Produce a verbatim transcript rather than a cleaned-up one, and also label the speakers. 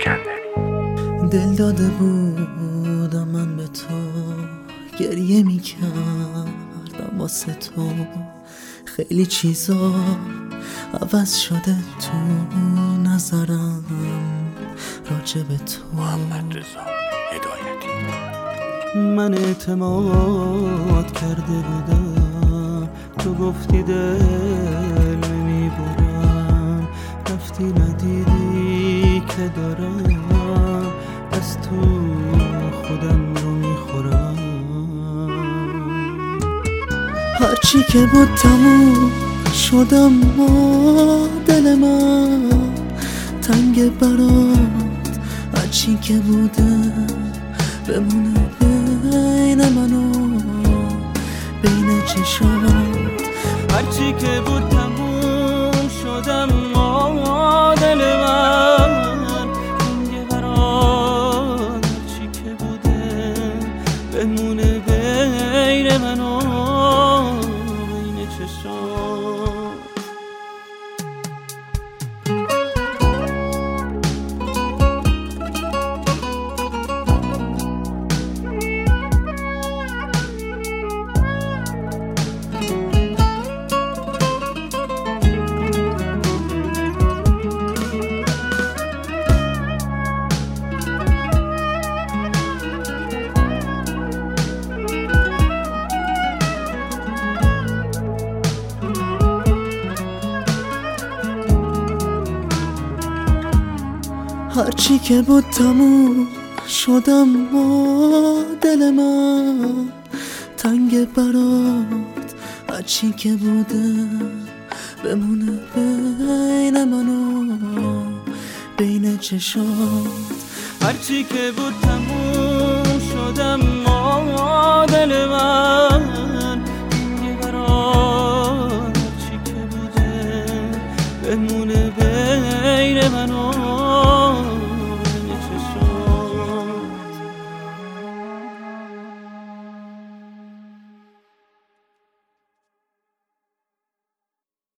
Speaker 1: اسکندری.
Speaker 2: دل داده بودم من به تو، گریه میکردم واسه تو، خیلی چیزا عوض شده تو نظرم راجع به تو.
Speaker 1: محمد رضا هدایتی.
Speaker 2: من اعتماد کرده بودم، تو گفتی دل میبرم، رفتی ندیدی که دارم از تو خودم رو میخورم. هرچی که بود تموم شدم با دل من تنگ برات، هرچی که بوده بمونه بین من و بین چشات. هرچی که بود تموم شدم با دل من تنگ برات، هرچی که بوده بمونه بین من و بین چشات. هرچی که بود تموم شدم با دل من تنگ برات، هرچی که بوده بمونه بین من و بین چشات. هرچی که بود تموم شدم با دل من تنگ برات، هرچی که بوده بمونه بین من و